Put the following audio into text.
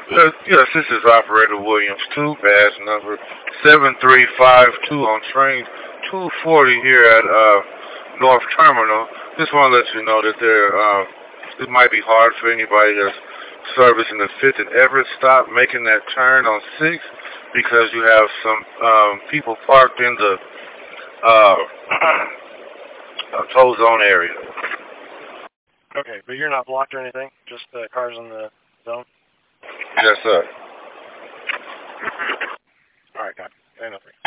Yes, this is Operator Williams 2, badge number 7352 on train 240 here at North Terminal. Just want to let you know that it might be hard for anybody that's servicing the 5th and Everett stop making that turn on 6th because you have some people parked in the uh, tow zone area. Okay, but you're not blocked or anything? Just cars in the zone? Yes, sir. All right, copy. Say nothing.